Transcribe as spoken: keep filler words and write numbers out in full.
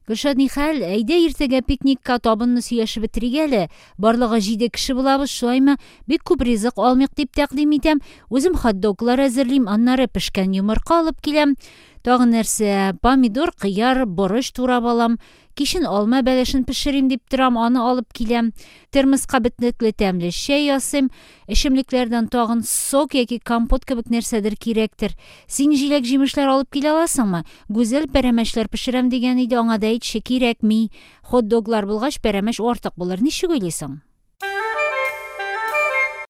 Гөлшат, нихәл, әйдә иртәгә пикникка табынны сөйләшеп бетерик әле. Барлыгы җиде кеше булабыз, шулаймы? Бик күп ризык алмыйк дип тәкъдим итәм. Үзем хот-доглар әзерлим, аннары пешкән йомырка алып киләм. Тагын нәрсә, помидор, кыяр, борыч турап алам. Кичен алма бәлешен пешерим дип торам, аны алып киләм. Термоска бетнекле тәмле чәй ясыйм. Эчемлекләрдән тагын сок яки компот кебек нәрсәдер кирәктер. Син җиләк-җимешләр алып килә аласыңмы? Гүзәл пәрәмәчләр пешерәм дигән иде, аңа да әйтче, кирәкми. Хот-доглар булгач, пәрәмәч артык булыр. Ничек уйлыйсың?